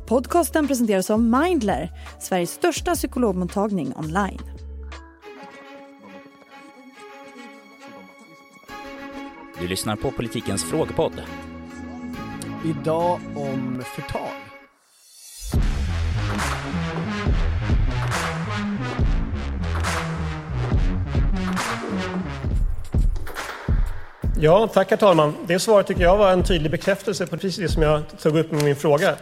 Podcasten presenteras av Mindler, Sveriges största psykologmottagning online. Du lyssnar på Politikens frågepodd. Idag om förtal. Ja, tack herr talman. Det svaret tycker jag var en tydlig bekräftelse på precis det som jag tog upp med min fråga.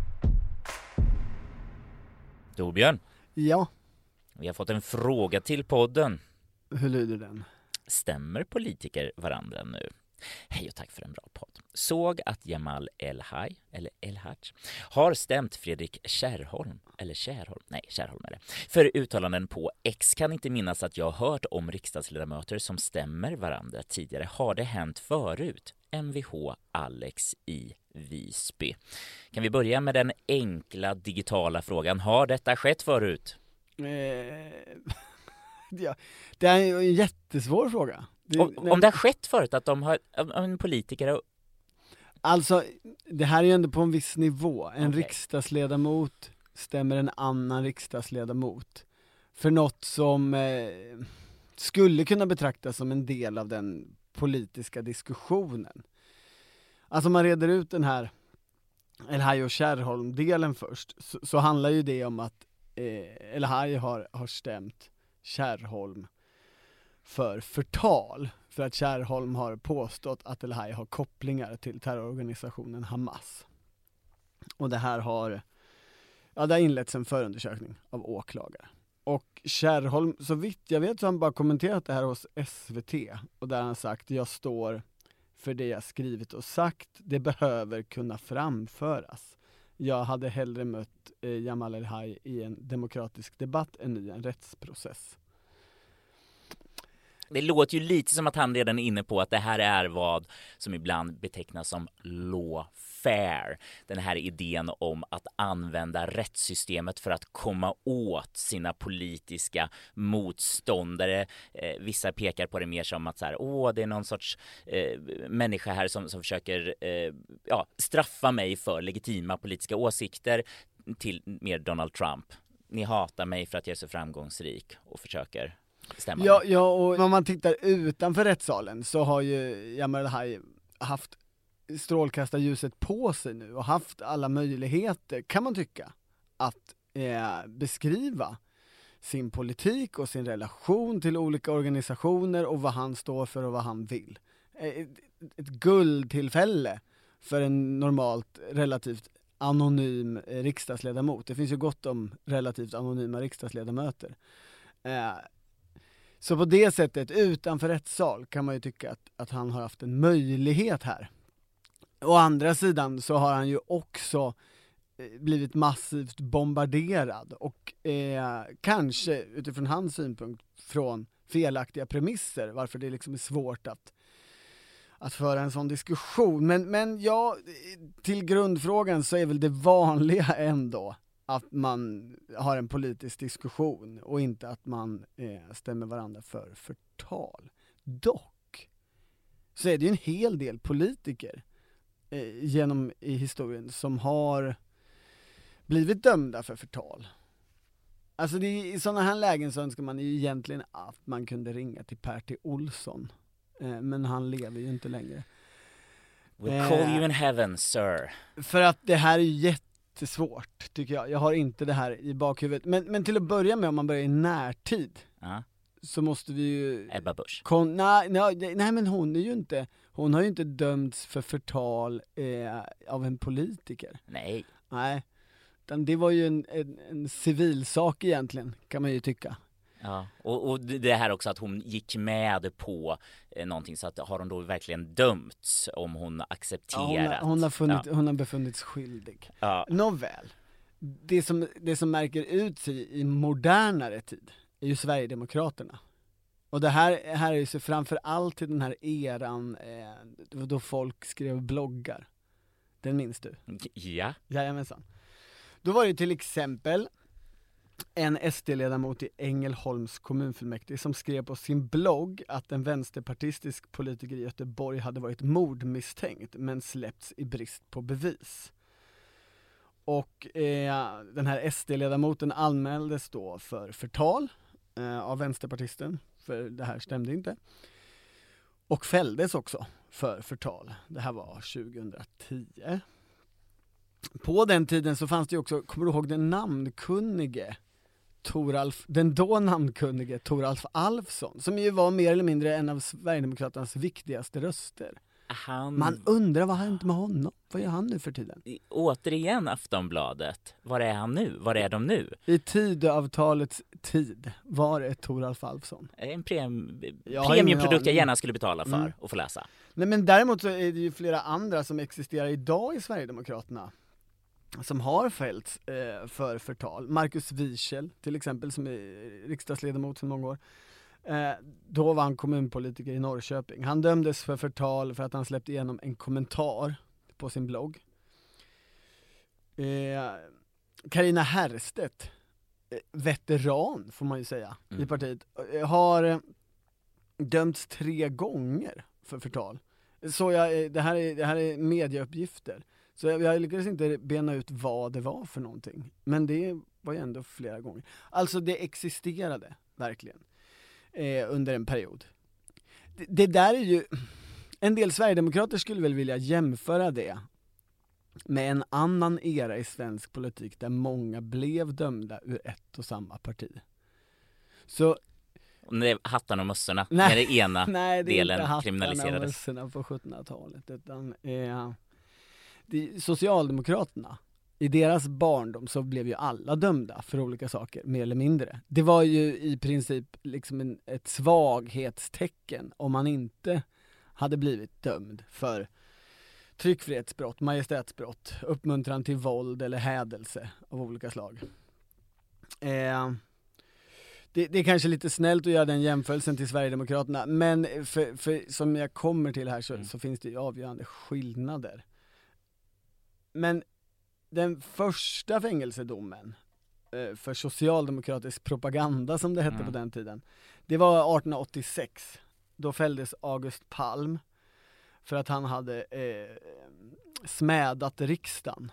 Torbjörn, Ja, vi har fått en fråga till podden. hur lyder den? Stämmer politiker varandra nu? Hej och tack för en bra podd. Såg att Jamal El-Haj, eller El-Haj, har stämt Fredrik Kärrholm, eller Kärrholm, nej Kärrholm är det, för uttalanden på X. Kan inte minnas att jag har hört om riksdagsledamöter som stämmer varandra tidigare. Har det hänt förut? Mvh Alex i Visby. Kan vi börja med den enkla digitala frågan? Har detta skett förut? Ja, det är en jättesvår fråga. Om det har skett förut att de har en politiker... Alltså, det här är ju ändå på en viss nivå. En Okej. riksdagsledamot stämmer en annan riksdagsledamot för något som skulle kunna betraktas som en del av den politiska diskussionen. Alltså man reder ut den här El-Haj och Kärrholm-delen först, så handlar ju det om att El-Haj har stämt Kärrholm för förtal, för att Kärrholm har påstått att El-Haj har kopplingar till terrororganisationen Hamas. Och det här har inletts en förundersökning av åklagare. Och Kärrholm, så vitt jag vet, så har han bara kommenterat det här hos SVT, och där han har sagt: jag står för det jag skrivit och sagt, det behöver kunna framföras. Jag hade hellre mött Jamal El-Haj i en demokratisk debatt än i en rättsprocess. Det låter ju lite som att han redan är inne på att det här är vad som ibland betecknas som lawfare. Den här idén om att använda rättssystemet för att komma åt sina politiska motståndare. Vissa pekar på det mer som att så här, det är någon sorts människa här som försöker straffa mig för legitima politiska åsikter, till mer Donald Trump. Ni hatar mig för att jag är så framgångsrik och försöker... Ja, och om man tittar utanför rättssalen så har ju Jamal El-Haj haft strålkastarljuset på sig nu och haft alla möjligheter, kan man tycka, att beskriva sin politik och sin relation till olika organisationer och vad han står för och vad han vill. Ett guldtillfälle för en normalt relativt anonym riksdagsledamot. Det finns ju gott om relativt anonyma riksdagsledamöter. Så på det sättet, utanför rättssal, kan man ju tycka att han har haft en möjlighet här. Å andra sidan så har han ju också blivit massivt bombarderad och kanske utifrån hans synpunkt från felaktiga premisser, varför det liksom är svårt att föra en sån diskussion. Men ja, till grundfrågan så är väl det vanliga ändå att man har en politisk diskussion och inte att man stämmer varandra för förtal. Dock så är det ju en hel del politiker genom i historien som har blivit dömda för förtal. Alltså i sådana här lägen så önskar man ju egentligen att man kunde ringa till Pertti Olsson. Men han lever ju inte längre. We'll call you in heaven, sir. För att det här är ju jättesvårt, tycker jag. Jag har inte det här i bakhuvudet. Men till att börja med, om man börjar i närtid, så måste vi ju... Ebba Busch. Nej, men hon har ju inte dömts för förtal av en politiker. Nej. Utan det var ju en civilsak egentligen, kan man ju tycka. Ja, och det här också att hon gick med på någonting, så att har hon då verkligen dömts om hon accepterat? Ja, hon har befunnits skyldig. Ja. Nåväl, det som märker ut sig i modernare tid är ju Sverigedemokraterna. Och det här är ju så framför allt i den här eran då folk skrev bloggar. Den minns du? Ja. Jajamensan. Då var det till exempel en SD-ledamot i Ängelholms kommunfullmäktige som skrev på sin blogg att en vänsterpartistisk politiker i Göteborg hade varit mordmisstänkt men släppts i brist på bevis. Och den här SD-ledamoten anmäldes då för förtal av vänsterpartisten, för det här stämde inte. Och fälldes också för förtal. Det här var 2010. På den tiden så fanns det ju också, kommer du ihåg den då namnkunnige Thoralf Alfsson, som ju var mer eller mindre en av Sverigedemokraternas viktigaste röster. Man undrar vad hänt med honom. Vad gör han nu för tiden? Återigen Aftonbladet. Var är han nu? Var är de nu? I Tidöavtalets tid var det Thoralf Alfsson. En premiumprodukt jag gärna skulle betala för och få läsa. Nej, men däremot så är det ju flera andra som existerar idag i Sverigedemokraterna som har fällts för förtal. Marcus Wiechel till exempel, som är riksdagsledamot sedan många år. Då var han kommunpolitiker i Norrköping. Han dömdes för förtal för att han släppte igenom en kommentar på sin blogg. Carina Herrstedt, veteran får man ju säga i partiet, har dömts 3 gånger för förtal. Så det här är medieuppgifter. Så jag lyckades inte bena ut vad det var för någonting. Men det var ju ändå flera gånger. Alltså det existerade verkligen under en period. Det där är ju... En del sverigedemokrater skulle väl vilja jämföra det med en annan era i svensk politik där många blev dömda ur ett och samma parti. Så... Det är hattarna och mössorna. När det ena delen kriminaliserades. Nej, det är inte hattarna och mössorna på 1700-talet. Utan Socialdemokraterna, i deras barndom så blev ju alla dömda för olika saker, mer eller mindre. Det var ju i princip liksom ett svaghetstecken om man inte hade blivit dömd för tryckfrihetsbrott, majestätsbrott, uppmuntran till våld eller hädelse av olika slag. Det är kanske lite snällt att göra den jämförelsen till Sverigedemokraterna, men för som jag kommer till här så finns det ju avgörande skillnader. Men den första fängelsedomen för socialdemokratisk propaganda, som det hette på den tiden, det var 1886. Då fälldes August Palm för att han hade smädat riksdagen.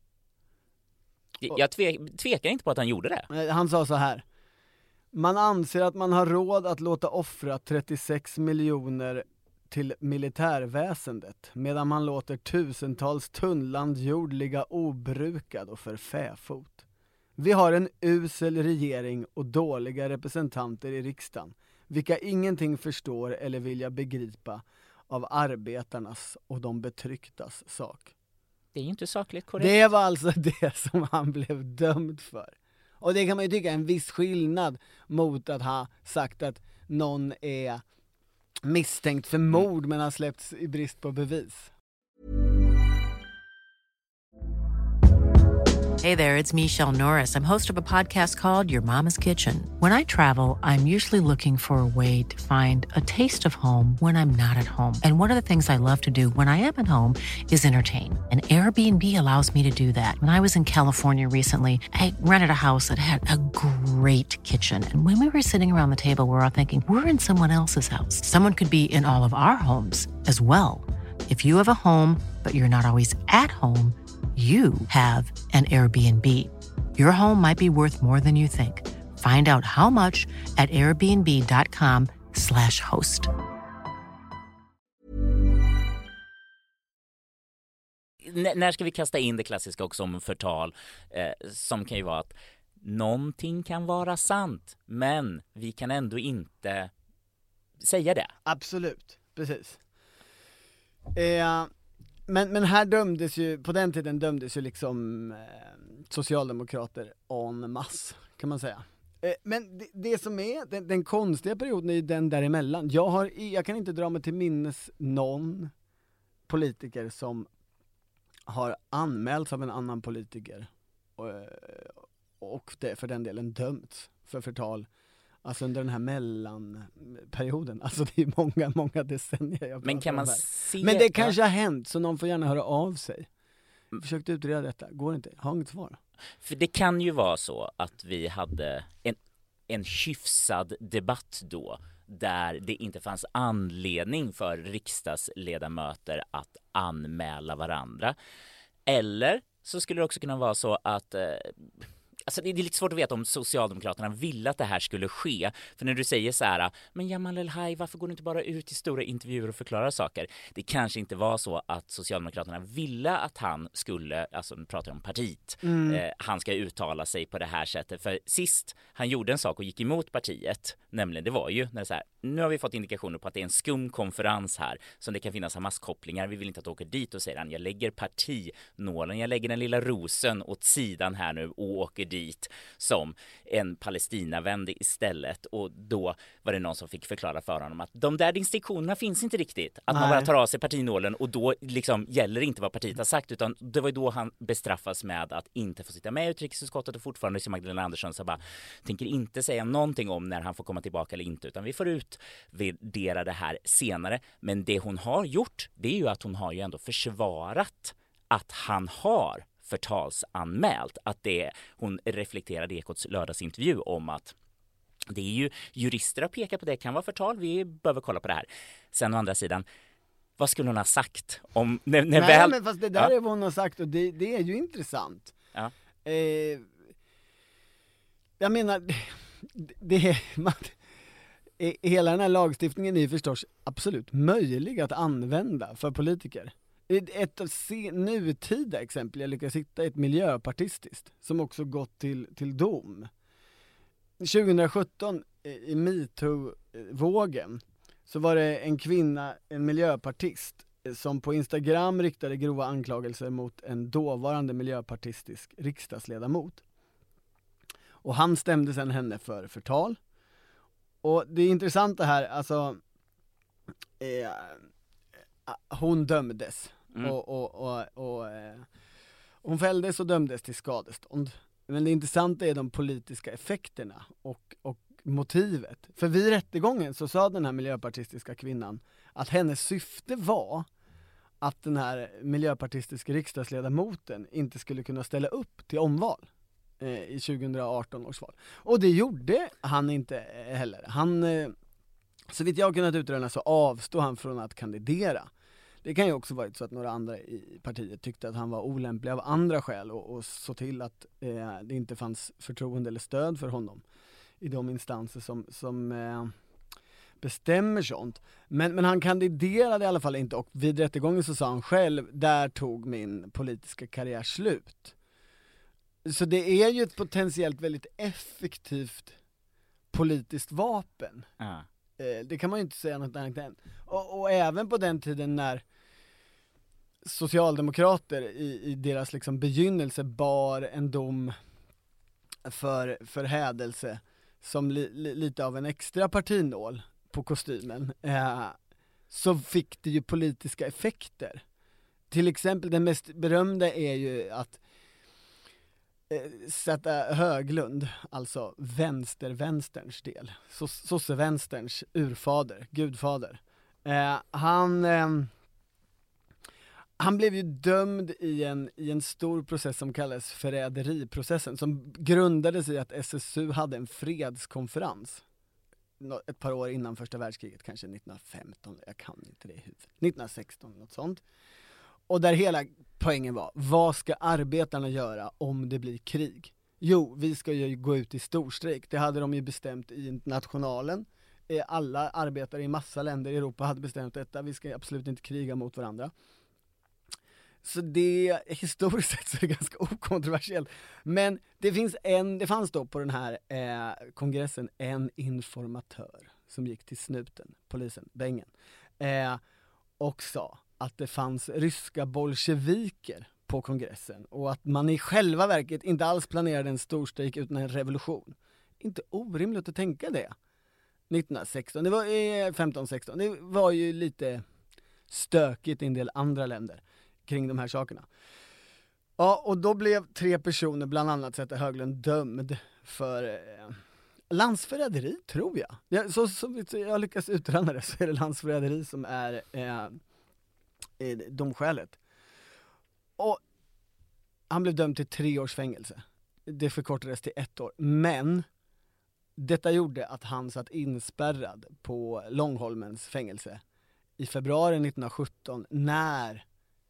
Jag tvekar inte på att han gjorde det. Han sa så här: man anser att man har råd att låta offra 36 miljoner till militärväsendet, medan man låter tusentals tunnland jord ligga obrukad och för fäfot. Vi har en usel regering och dåliga representanter i riksdagen, vilka ingenting förstår eller vilja begripa av arbetarnas och de betrycktas sak. Det är ju inte sakligt korrekt. Det var alltså det som han blev dömd för. Och det kan man ju tycka är en viss skillnad mot att ha sagt att någon är misstänkt för mord men har släppts i brist på bevis. Hey there, it's Michelle Norris. I'm host of a podcast called Your Mama's Kitchen. When I travel, I'm usually looking for a way to find a taste of home when I'm not at home. And one of the things I love to do when I am at home is entertain. And Airbnb allows me to do that. When I was in California recently, I rented a house that had a great kitchen. And when we were sitting around the table, we were all thinking, we're in someone else's house. Someone could be in all of our homes as well. If you have a home, but you're not always at home, you have an Airbnb. Your home might be worth more than you think. Find out how much at airbnb.com/host. När ska vi kasta in det klassiska också om förtal, som kan ju vara att någonting kan vara sant, men vi kan ändå inte säga det. Absolut, precis. Men här dömdes ju, på den tiden dömdes ju liksom socialdemokrater en masse, kan man säga. Men det som är den konstiga perioden är ju den däremellan. Jag kan inte dra mig till minnes någon politiker som har anmälts av en annan politiker och det för den delen dömts för förtal. Alltså under den här mellanperioden. Alltså det är många decennier. Men kan man se... Men det kanske har hänt, så någon får gärna höra av sig. Försökte utreda detta, går inte, har inget svar. För det kan ju vara så att vi hade en hyfsad debatt då, där det inte fanns anledning för riksdagsledamöter att anmäla varandra. Eller så skulle det också kunna vara så att alltså det är lite svårt att veta om Socialdemokraterna ville att det här skulle ske. För när du säger så här, men Jamal El-Haj, varför går du inte bara ut i stora intervjuer och förklarar saker? Det kanske inte var så att Socialdemokraterna ville att han skulle, alltså nu pratar jag om partiet, han ska uttala sig på det här sättet. För sist han gjorde en sak och gick emot partiet, nämligen det var ju när det så här, nu har vi fått indikationer på att det är en skum konferens här som det kan finnas Hamas-kopplingar. Vi vill inte att du åker dit, och säger han, jag lägger partinålen, jag lägger den lilla rosen åt sidan här nu och åker dit som en Palestinavän istället. Och då var det någon som fick förklara för honom att de där distinktionerna finns inte riktigt. Att man bara tar av sig partinålen och då liksom gäller inte vad partiet har sagt, utan det var ju då han bestraffas med att inte få sitta med i utrikesutskottet, och fortfarande som Magdalena Andersson så bara tänker inte säga någonting om när han får komma tillbaka eller inte, utan vi får utvärdera det här senare. Men det hon har gjort, det är ju att hon har ju ändå försvarat att han har förtalsanmält, att hon reflekterade i Ekots lördagsintervju om att det är ju jurister har pekat på det, kan vara förtal, vi behöver kolla på det här. Sen å andra sidan, vad skulle hon ha sagt om när Nej, väl... men fast det där är vad hon har sagt, och det är ju intressant. Ja. Jag menar, hela den här lagstiftningen är förstås absolut möjlig att använda för politiker. Ett nutida exempel, jag lyckas hitta ett miljöpartistiskt som också gått till dom. 2017 i MeToo-vågen så var det en kvinna, en miljöpartist, som på Instagram riktade grova anklagelser mot en dåvarande miljöpartistisk riksdagsledamot. Och han stämde sedan henne för förtal. Och det är intressant det här, alltså hon dömdes och hon fälldes och dömdes till skadestånd. Men det intressanta är de politiska effekterna och motivet. För vid rättegången så sa den här miljöpartistiska kvinnan att hennes syfte var att den här miljöpartistiska riksdagsledamoten inte skulle kunna ställa upp till omval i 2018 års val. Och det gjorde han inte heller. Så vitt jag har kunnat utröna så avstod han från att kandidera. Det kan ju också vara så att några andra i partiet tyckte att han var olämplig av andra skäl och så till att det inte fanns förtroende eller stöd för honom i de instanser som bestämmer sånt. Men han kandiderade i alla fall inte, och vid rättegången så sa han själv, där tog min politiska karriär slut. Så det är ju ett potentiellt väldigt effektivt politiskt vapen. Det kan man ju inte säga något annat än. Och även på den tiden när socialdemokrater i deras liksom begynnelse bar en dom för hädelse som lite av en extra partinål på kostymen, så fick det ju politiska effekter. Till exempel den mest berömda är ju att sätta Höglund, alltså vänsterns del, sossevänsterns urfader, gudfader. Han blev ju dömd i en stor process som kallas förräderiprocessen, som grundades i att SSU hade en fredskonferens ett par år innan första världskriget, kanske 1915, jag kan inte det i huvudet, 1916, något sånt. Och där hela poängen var, vad ska arbetarna göra om det blir krig? Jo, vi ska ju gå ut i storstrejk. Det hade de ju bestämt i Internationalen. Alla arbetare i massa länder i Europa hade bestämt detta. Vi ska absolut inte kriga mot varandra. Så det, historiskt sett så är det ganska okontroversiellt. Men det fanns då på den här kongressen en informatör som gick till snuten, polisen, Bengen, och sa att det fanns ryska bolsjeviker på kongressen och att man i själva verket inte alls planerade en storstrejk utan en revolution. Inte orimligt att tänka det. 1916, det var 15-16, det var ju lite stökigt i en del andra länder kring de här sakerna. Ja, och då blev 3 personer, bland annat Sätta Höglund, dömd för landsförräderi, tror jag. Så jag lyckas utröna det, så är det landsförräderi som är domskälet. Och han blev dömd till 3 års fängelse. Det förkortades till 1 år. Men detta gjorde att han satt inspärrad på Långholmens fängelse i februari 1917 när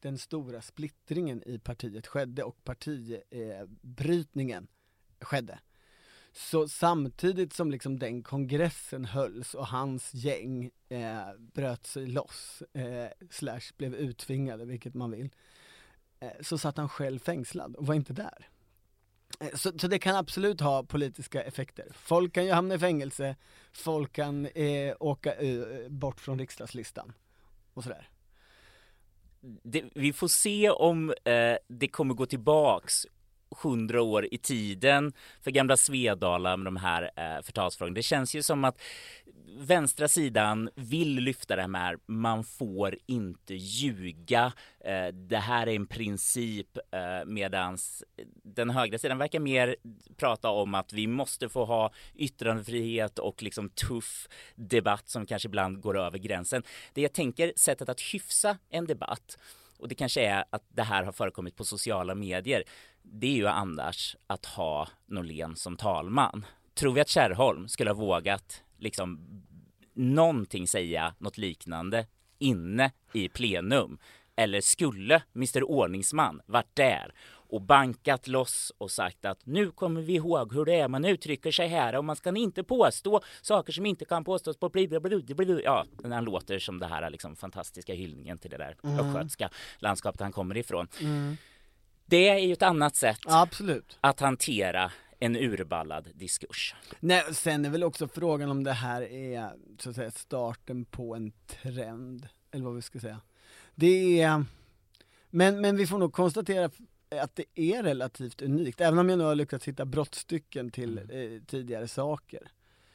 den stora splittringen i partiet skedde och partibrytningen skedde. Så samtidigt som liksom den kongressen hölls och hans gäng bröt sig loss / blev uttvingade, vilket man vill, så satt han själv fängslad och var inte där. Så det kan absolut ha politiska effekter. Folk kan ju hamna i fängelse, folk kan åka bort från riksdagslistan och sådär. Vi får se om det kommer gå tillbaks 100 år i tiden för gamla Svedala med de här förtalsfrågorna. Det känns ju som att vänstra sidan vill lyfta det här, man får inte ljuga. Det här är en princip, medans den högra sidan verkar mer prata om att vi måste få ha yttrandefrihet och liksom tuff debatt som kanske ibland går över gränsen. Det jag tänker, sättet att hyfsa en debatt, och det kanske är att det här har förekommit på sociala medier, det är ju annars att ha Norlén som talman. Tror vi att Kärrholm skulle ha vågat liksom någonting säga något liknande inne i plenum? Eller skulle Mr. Ordningsman varit där och bankat loss och sagt att nu kommer vi ihåg hur det är man uttrycker sig här och man ska inte påstå saker som inte kan påstås på ja, när han låter som det här liksom fantastiska hyllningen till det där östgötska landskapet han kommer ifrån. Det är ju ett annat sätt att hantera en urballad diskurs. Nej, sen är väl också frågan om det här är så att säga starten på en trend, eller vad vi ska säga. Det är, men vi får nog konstatera att det är relativt unikt, även om jag nu har lyckats hitta brottstycken till tidigare saker.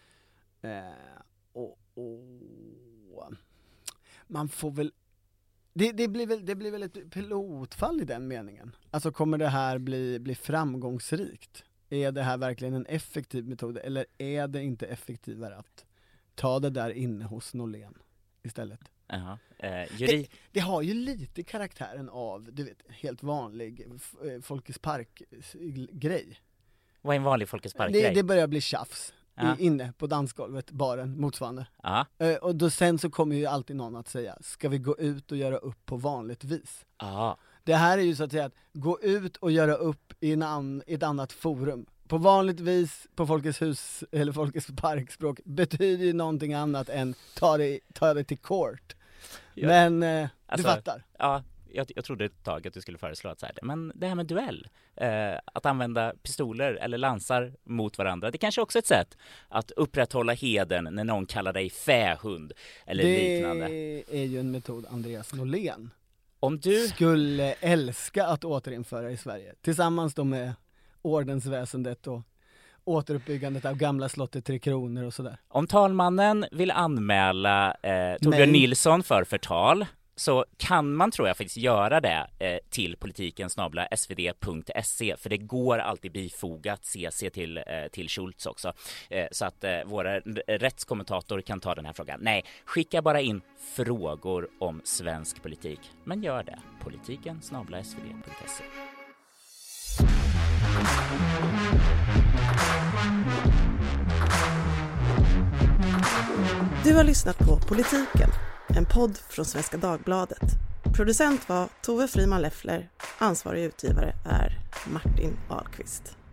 Man får väl det blir väl ett pilotfall i den meningen. Alltså kommer det här bli framgångsrikt? Är det här verkligen en effektiv metod, eller är det inte effektivare att ta det där inne hos Norlén istället? Det har ju lite karaktären av, du vet, helt vanlig Folkets Park-grej. Vad är en vanlig Folkets Park-grej? Det börjar bli tjafs inne på dansgolvet, baren, motsvarande. Och då sen så kommer ju alltid någon att säga, ska vi gå ut och göra upp på vanligt vis? Det här är ju så att säga att gå ut och göra upp i ett annat forum. På vanligt vis, på Folkets hus eller Folkets Parkspråk, betyder ju någonting annat än ta det till court. Men du fattar. Ja, jag trodde ett tag att du skulle föreslå att så här, men det här med duell, att använda pistoler eller lansar mot varandra, det kanske också är ett sätt att upprätthålla hedern när någon kallar dig fähund eller liknande. Det är ju en metod Andreas Norlén om du skulle älska att återinföra i Sverige, tillsammans då med ordensväsendet och återuppbyggandet av gamla slottet 3 Kronor och sådär. Om talmannen vill anmäla Torbjörn Nilsson för förtal, så kan man, tror jag, faktiskt göra det till politiken@svd.se, för det går alltid bifogat CC till Schultz också, så att våra rättskommentator kan ta den här frågan. Nej, skicka bara in frågor om svensk politik, men gör det. politiken@svd.se. Du har lyssnat på Politiken, en podd från Svenska Dagbladet. Producent var Tove Friman Leffler, ansvarig utgivare är Martin Ahlqvist.